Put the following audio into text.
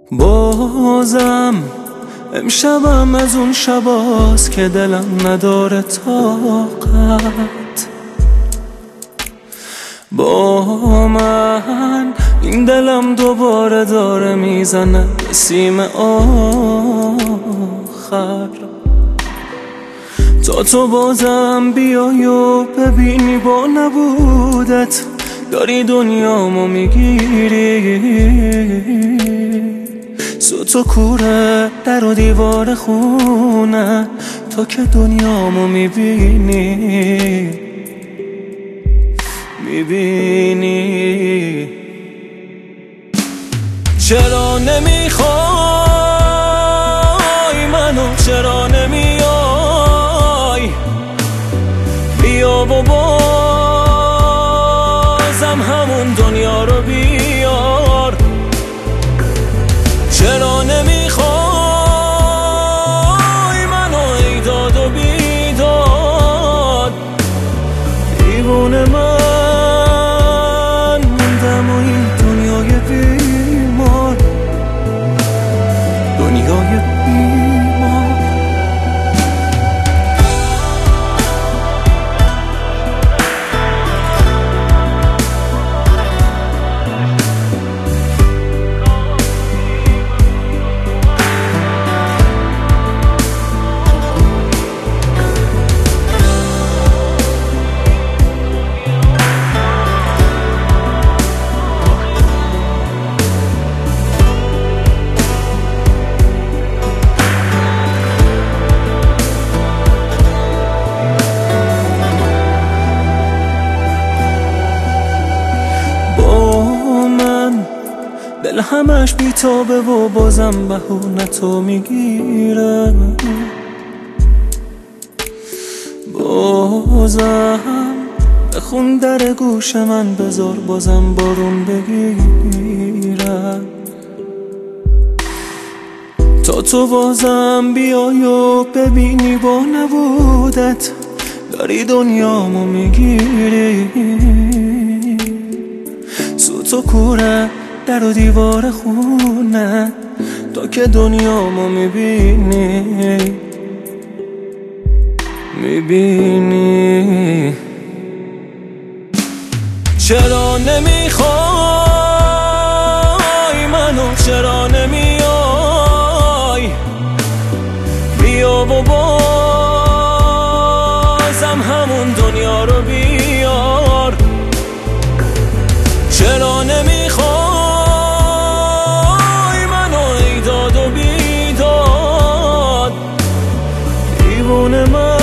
بازم امشبم از اون شباست که دلم نداره طاقت با من. این دلم دوباره داره میزنه به سیم آخر. تا تو بازم بیای و ببینی با نبودت داری دنیامو میگیری. سوت و کوره در و دیوار خونه تا که دنیامو میبینی. چرا نمیخوای منو، چرا نمیای؟ بیا و بازم همون دنیا رو بیار. چرا نمیخوای منو ای داد و بیداد؟ دیوونه من موندم و این دنیای بیمار، دنیای بیمار. دل همش بیتابه و بازم بهونه تو میگیره. بازم بخون در گوش من بذار بازم بارون بگیره. تا تو بازم بیای و ببینی با نبودت داری دنیامو میگیری. سوت و کوره در و دیوار خونه تا که دنیامو میبینی. چرا نمیخوای منو، چرا نمیای؟ بیا و بازم همون دنیا رو بیار. چرا نمیخوای منو ای داد و بیداد؟ دیوونه من